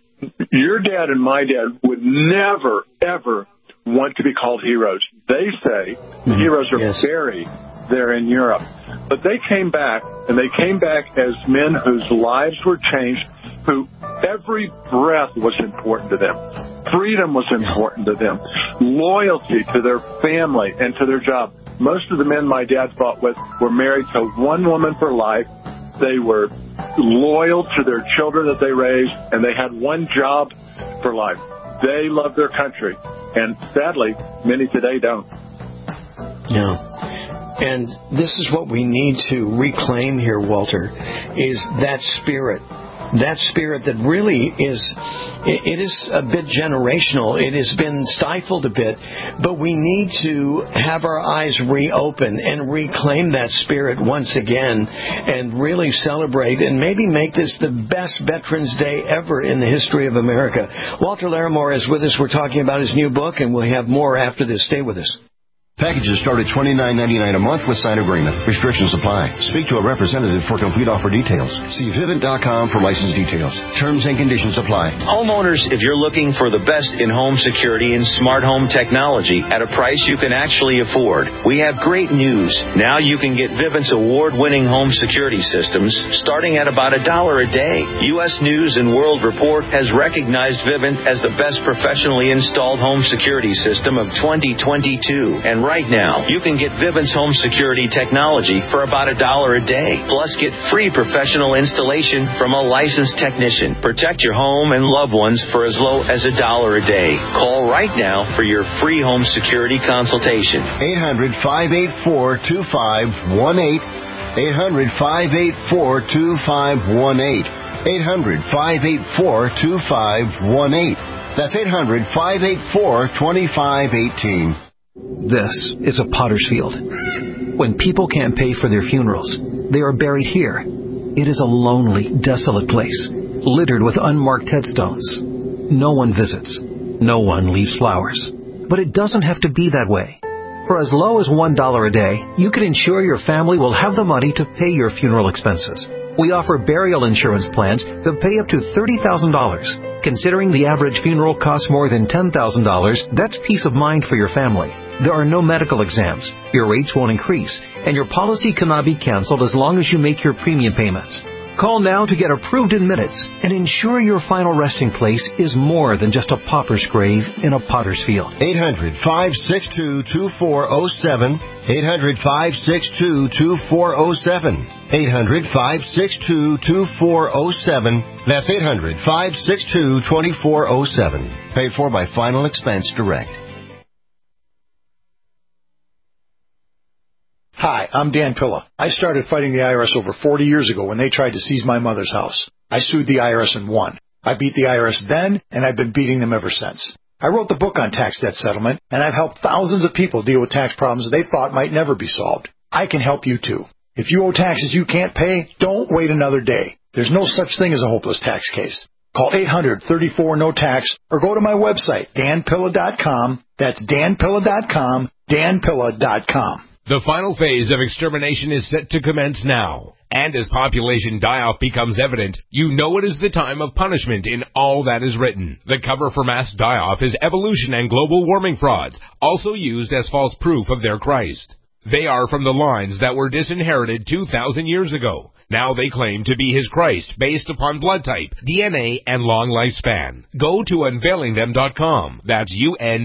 your dad and my dad would never, ever want to be called heroes. They say the heroes are buried there in Europe. But they came back, and they came back as men whose lives were changed, who every breath was important to them. Freedom was important to them. Loyalty to their family and to their job. Most of the men my dad fought with were married to one woman for life. They were loyal to their children that they raised, and they had one job for life. They loved their country. And sadly, many today don't. Yeah. And this is what we need to reclaim here, Walter, is that spirit. That spirit that really is a bit generational. It has been stifled a bit, but we need to have our eyes reopen and reclaim that spirit once again and really celebrate and maybe make this the best Veterans Day ever in the history of America. Walter Larimore is with us. We're talking about his new book, and we'll have more after this. Stay with us. Packages start at $29.99 a month with signed agreement. Restrictions apply. Speak to a representative for complete offer details. See Vivint.com for license details. Terms and conditions apply. Homeowners, if you're looking for the best in home security and smart home technology at a price you can actually afford, we have great news. Now you can get Vivint's award-winning home security systems starting at about $1 a day. U.S. News and World Report has recognized Vivint as the best professionally installed home security system of 2022. And right now, you can get Vivint's home security technology for about $1 a day. Plus, get free professional installation from a licensed technician. Protect your home and loved ones for as low as $1 a day. Call right now for your free home security consultation. 800-584-2518. 800-584-2518. 800-584-2518. That's 800-584-2518. This is a potter's field. When people can't pay for their funerals, they are buried here. It is a lonely, desolate place, littered with unmarked headstones. No one visits. No one leaves flowers. But it doesn't have to be that way. For as low as $1 a day, you can ensure your family will have the money to pay your funeral expenses. We offer burial insurance plans that pay up to $30,000. Considering the average funeral costs more than $10,000, that's peace of mind for your family. There are no medical exams, your rates won't increase, and your policy cannot be canceled as long as you make your premium payments. Call now to get approved in minutes and ensure your final resting place is more than just a pauper's grave in a potter's field. 800-562-2407. 800-562-2407. 800-562-2407. That's 800-562-2407. Paid for by Final Expense Direct. Hi, I'm Dan Pilla. I started fighting the IRS over 40 years ago when they tried to seize my mother's house. I sued the IRS and won. I beat the IRS then, and I've been beating them ever since. I wrote the book on tax debt settlement, and I've helped thousands of people deal with tax problems they thought might never be solved. I can help you too. If you owe taxes you can't pay, don't wait another day. There's no such thing as a hopeless tax case. Call 800-34-NO-TAX or go to my website, danpilla.com. That's danpilla.com, danpilla.com. The final phase of extermination is set to commence now. And as population die-off becomes evident, you know it is the time of punishment in all that is written. The cover for mass die-off is evolution and global warming frauds, also used as false proof of their Christ. They are from the lines that were disinherited 2,000 years ago. Now they claim to be his Christ based upon blood type, DNA, and long lifespan. Go to unveilingthem.com. That's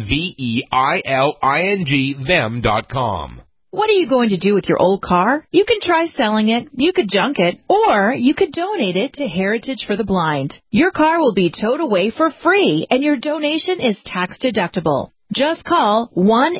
UNVEILING them.com. What are you going to do with your old car? You can try selling it, you could junk it, or you could donate it to Heritage for the Blind. Your car will be towed away for free, and your donation is tax deductible. Just call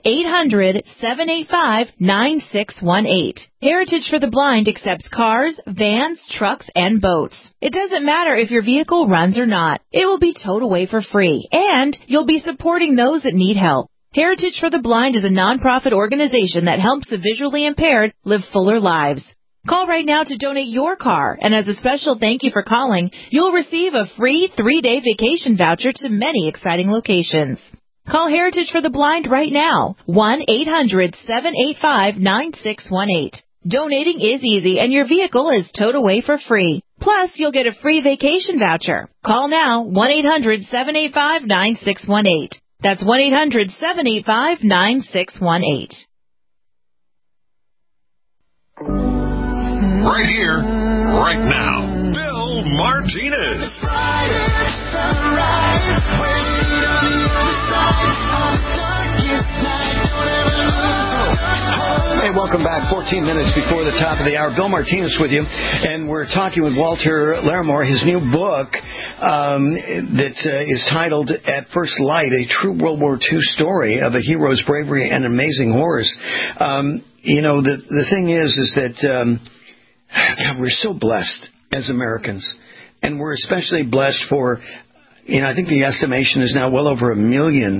1-800-785-9618. Heritage for the Blind accepts cars, vans, trucks, and boats. It doesn't matter if your vehicle runs or not. It will be towed away for free, and you'll be supporting those that need help. Heritage for the Blind is a nonprofit organization that helps the visually impaired live fuller lives. Call right now to donate your car, and as a special thank you for calling, you'll receive a free 3-day vacation voucher to many exciting locations. Call Heritage for the Blind right now, 1-800-785-9618. Donating is easy, and your vehicle is towed away for free. Plus, you'll get a free vacation voucher. Call now, 1-800-785-9618. That's 1-800-785-9618. Right here, right now, Bill Martinez. Hey, welcome back. 14 minutes before the top of the hour. Bill Martinez with you, and we're talking with Walter Larimore. His new book that is titled At First Light, a true World War II story of a hero's bravery and amazing horrors. The thing is that God, we're so blessed as Americans, and we're especially blessed for, I think the estimation is now well over a million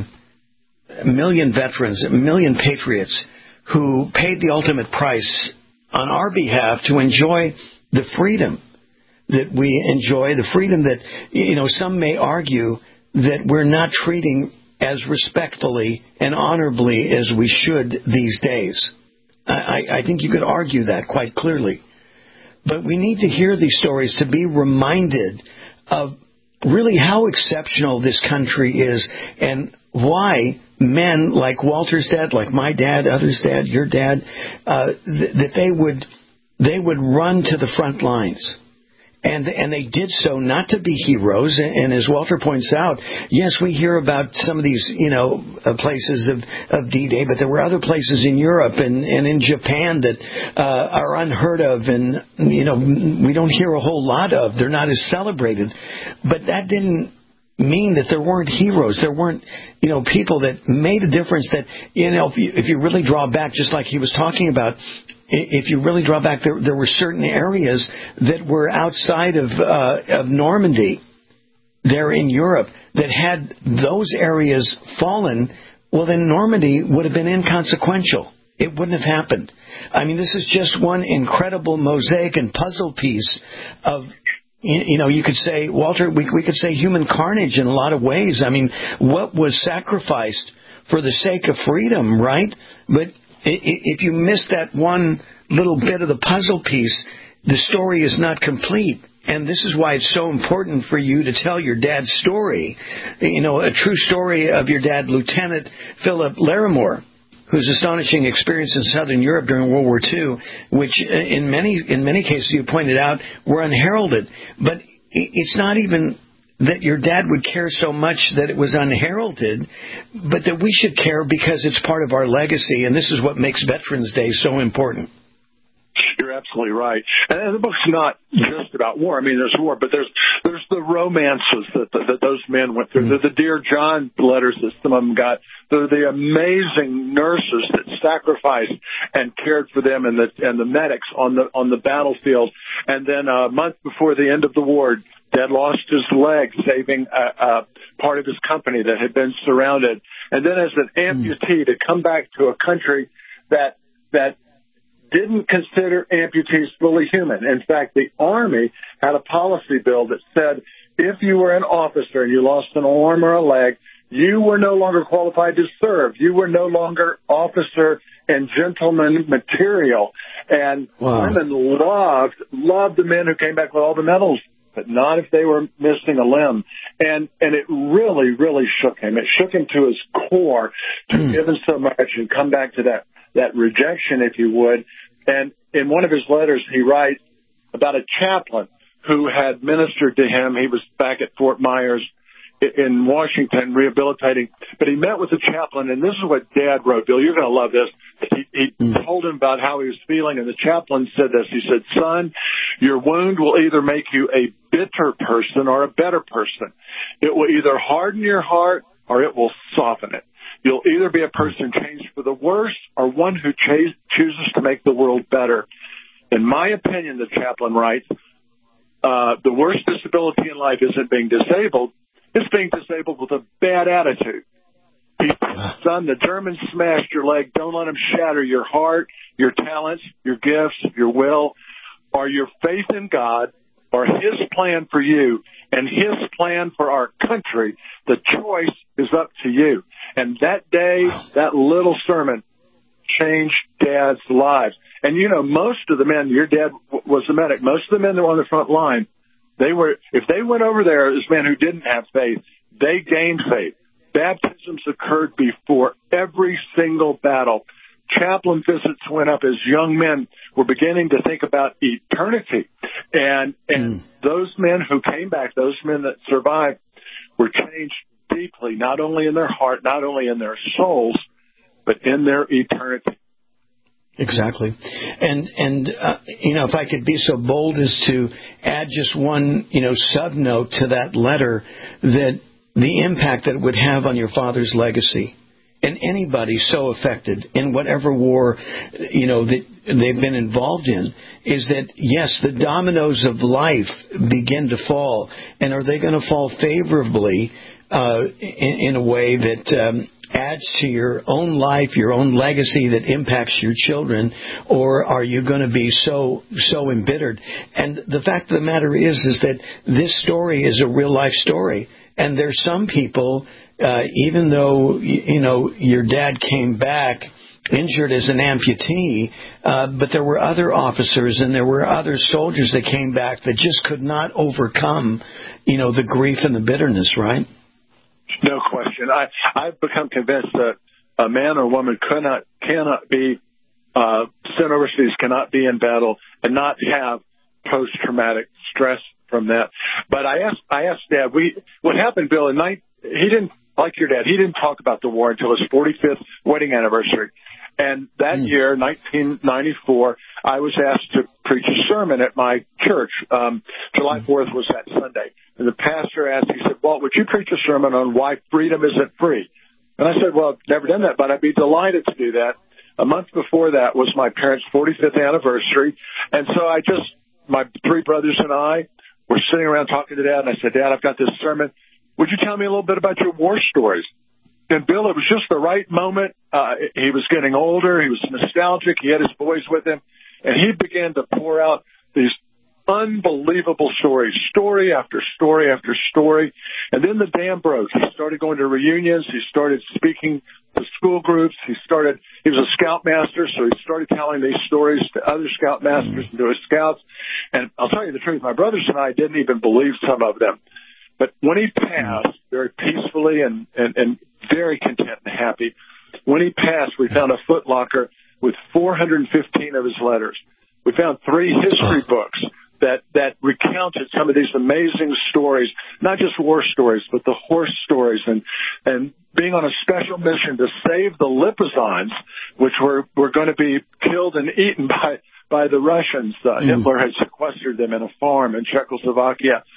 veterans, a million patriots who paid the ultimate price on our behalf to enjoy the freedom that we enjoy, the freedom that, some may argue that we're not treating as respectfully and honorably as we should these days. I think you could argue that quite clearly. But we need to hear these stories to be reminded of really how exceptional this country is and why men like Walter's dad, like my dad, others' dad, your dad, that they would run to the front lines. And they did so not to be heroes. And as Walter points out, yes, we hear about some of these, places of D-Day, but there were other places in Europe and in Japan that are unheard of and, we don't hear a whole lot of. They're not as celebrated. But that didn't mean that there weren't heroes. There weren't, people that made a difference that, if you really draw back, just like he was talking about, if you really draw back, there were certain areas that were outside of Normandy there in Europe that had those areas fallen, well, then Normandy would have been inconsequential. It wouldn't have happened. I mean, this is just one incredible mosaic and puzzle piece of, you could say, Walter, we could say human carnage in a lot of ways. I mean, what was sacrificed for the sake of freedom, right? But if you miss that one little bit of the puzzle piece, the story is not complete. And this is why it's so important for you to tell your dad's story. A true story of your dad, Lieutenant Philip Larimore, whose astonishing experience in Southern Europe during World War II, which in many cases you pointed out were unheralded. But it's not even that your dad would care so much that it was unheralded, but that we should care because it's part of our legacy, and this is what makes Veterans Day so important. You're absolutely right. And the book's not just about war. I mean, there's war, but there's the romances that those men went through. They're the Dear John letters that some of them got. They're the amazing nurses that sacrificed and cared for them, and the medics on the battlefield. And then a month before the end of the war, Dad lost his leg saving part of his company that had been surrounded. And then as an amputee to come back to a country that didn't consider amputees fully human. In fact, the Army had a policy bill that said if you were an officer and you lost an arm or a leg, you were no longer qualified to serve. You were no longer officer and gentleman material. And women loved the men who came back with all the medals, but not if they were missing a limb. And it really, really shook him. It shook him to his core to give him so much and come back to that rejection, if you would. And in one of his letters, he writes about a chaplain who had ministered to him. He was back at Fort Myers in Washington rehabilitating, but he met with the chaplain, and this is what Dad wrote. Bill, you're going to love this. He told him about how he was feeling, and the chaplain said this. He said, "Son, your wound will either make you a bitter person or a better person. It will either harden your heart or it will soften it. You'll either be a person changed for the worse or one who chooses to make the world better. In my opinion," the chaplain writes, "the worst disability in life isn't being disabled. It's being disabled with a bad attitude. Son, the Germans smashed your leg. Don't let them shatter your heart, your talents, your gifts, your will, or your faith in God, or His plan for you and His plan for our country. The choice is up to you." And that day, that little sermon changed Dad's lives. And you know, most of the men, your dad was a medic, most of the men that were on the front line, if they went over there as men who didn't have faith, they gained faith. Baptisms occurred before every single battle. Chaplain visits went up as young men were beginning to think about eternity. And those men who came back, those men that survived, were changed deeply, not only in their heart, not only in their souls, but in their eternity. Exactly. And if I could be so bold as to add just one, sub-note to that letter, that the impact that it would have on your father's legacy, and anybody so affected in whatever war, that they've been involved in, is that, yes, the dominoes of life begin to fall. And are they going to fall favorably in a way that adds to your own life, your own legacy that impacts your children, or are you going to be so embittered? And the fact of the matter is that this story is a real life story. And there's some people, even though, your dad came back injured as an amputee, but there were other officers and there were other soldiers that came back that just could not overcome, the grief and the bitterness, right? No question. I've become convinced that a man or woman cannot be sent overseas, cannot be in battle, and not have post-traumatic stress from that. But I asked Dad, what happened, Bill, he didn't, like your dad, he didn't talk about the war until his 45th wedding anniversary. And that year, 1994, I was asked to preach a sermon at my church. July 4th was that Sunday. And the pastor asked, he said, "Walt, would you preach a sermon on why freedom isn't free?" And I said, "Well, I've never done that, but I'd be delighted to do that." A month before that was my parents' 45th anniversary. And so my three brothers and I were sitting around talking to Dad, and I said, "Dad, I've got this sermon. Would you tell me a little bit about your war stories?" And Bill, it was just the right moment. He was getting older. He was nostalgic. He had his boys with him. And he began to pour out these unbelievable stories, story after story after story. And then the dam broke. He started going to reunions. He started speaking to school groups. He was a scoutmaster, so he started telling these stories to other scoutmasters and to his scouts. And I'll tell you the truth, my brothers and I didn't even believe some of them. But when he passed, very peacefully and very content and happy, when he passed, we found a footlocker with 415 of his letters. We found 3 history books that recounted some of these amazing stories, not just war stories, but the horse stories, and being on a special mission to save the Lipizans, which were going to be killed and eaten by the Russians. Hitler had sequestered them in a farm in Czechoslovakia.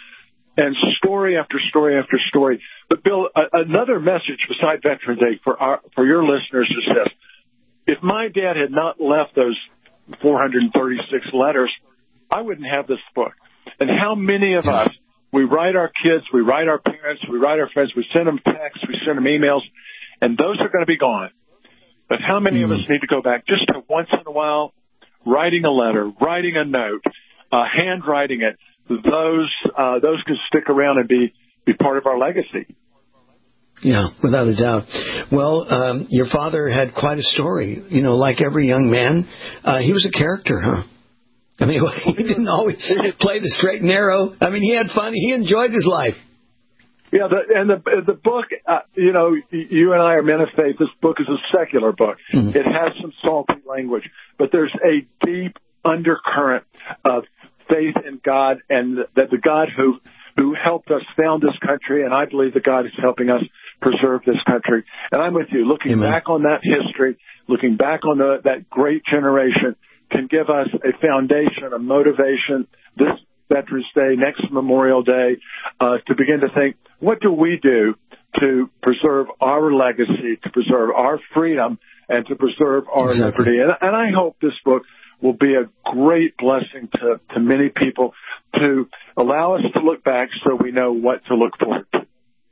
and story after story after story. But Bill, another message beside Veterans Day for your listeners is this: if my dad had not left those 436 letters, I wouldn't have this book. And how many of us, we write our kids, we write our parents, we write our friends, we send them texts, we send them emails, and those are going to be gone. But how many of us need to go back just to once in a while, writing a letter, writing a note, handwriting it? Those can stick around and be part of our legacy. Yeah, without a doubt. Well, your father had quite a story. You know, like every young man, he was a character, huh? I mean, he didn't always play the straight and narrow. I mean, he had fun. He enjoyed his life. Yeah, the book, you know, you and I are men of faith. This book is a secular book. Mm-hmm. It has some salty language, but there's a deep undercurrent of faith in God, and that the God who helped us found this country, and I believe the God is helping us preserve this country. And I'm with you. Looking Amen. back on that history, looking back on that great generation can give us a foundation, a motivation this Veterans Day, next Memorial Day, to begin to think, what do we do to preserve our legacy, to preserve our freedom, and to preserve our liberty? And I hope this book will be a great blessing to many people to allow us to look back so we know what to look forward to.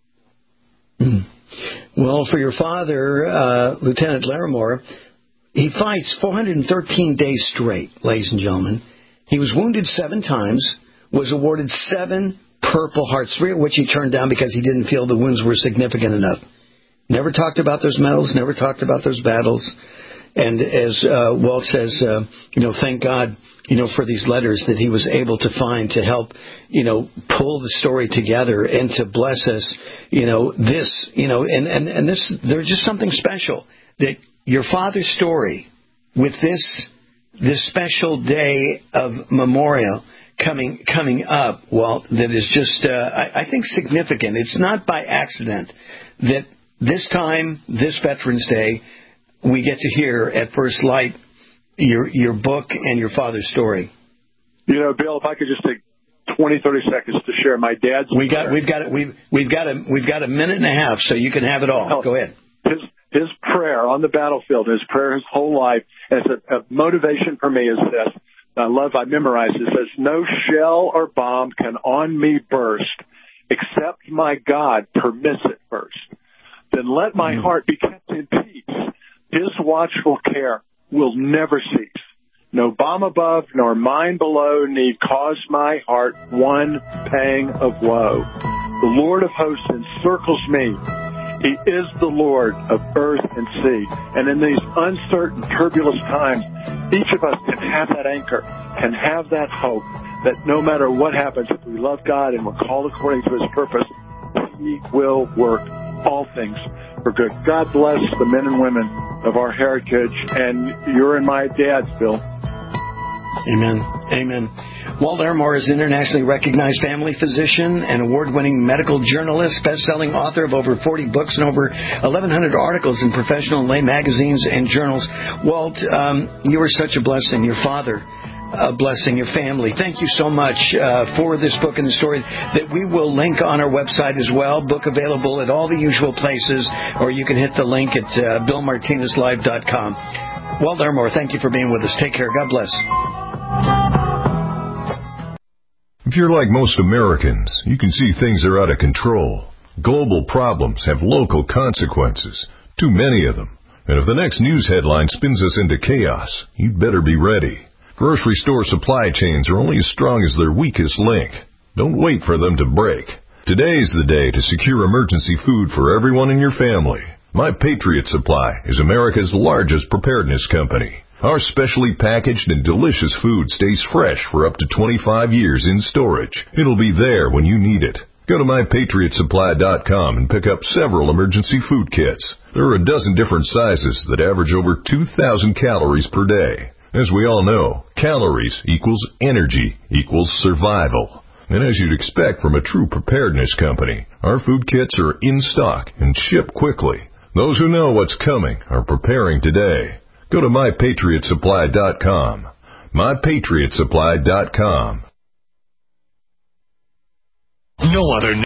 Well, for your father, Lieutenant Larimore, he fights 413 days straight, ladies and gentlemen. He was wounded 7 times, was awarded 7 Purple Hearts, 3 of which he turned down because he didn't feel the wounds were significant enough. Never talked about those medals, never talked about those battles. And as Walt says, thank God, for these letters that he was able to find to help, pull the story together and to bless us, this, and this, there's just something special that your father's story with this special day of memorial coming up, Walt, that is just, I think, significant. It's not by accident that this time, this Veterans Day, we get to hear at First Light your book and your father's story. Bill, if I could just take 20, 30 seconds to share my dad's. We've got a minute and a half, so you can have it all. Go ahead. His prayer on the battlefield, his prayer his whole life, and it's a motivation for me is this. I memorized it. It says, "No shell or bomb can on me burst, except my God permits it first. Then let my heart be kept in peace. His watchful care will never cease. No bomb above nor mine below need cause my heart one pang of woe. The Lord of hosts encircles me. He is the Lord of earth and sea." And in these uncertain, turbulent times, each of us can have that anchor, can have that hope that no matter what happens, if we love God and we're called according to His purpose, He will work all things for good. God bless the men and women of our heritage, and your and my dad's, Bill. Amen. Amen. Walt Larimore is an internationally recognized family physician and award-winning medical journalist, best-selling author of over 40 books and over 1,100 articles in professional and lay magazines and journals. Walt, you were such a blessing. Your father, a blessing. Your family. Thank you so much for this book and the story that we will link on our website as well. Book available at all the usual places, or you can hit the link at BillMartinezLive.com. Walt Larimore, thank you for being with us. Take care. God bless. If you're like most Americans, you can see things are out of control. Global problems have local consequences, too many of them. And if the next news headline spins us into chaos, you'd better be ready. Grocery store supply chains are only as strong as their weakest link. Don't wait for them to break. Today's the day to secure emergency food for everyone in your family. My Patriot Supply is America's largest preparedness company. Our specially packaged and delicious food stays fresh for up to 25 years in storage. It'll be there when you need it. Go to MyPatriotSupply.com and pick up several emergency food kits. There are a dozen different sizes that average over 2,000 calories per day. As we all know, calories equals energy equals survival. And as you'd expect from a true preparedness company, our food kits are in stock and ship quickly. Those who know what's coming are preparing today. Go to MyPatriotSupply.com. MyPatriotSupply.com. No other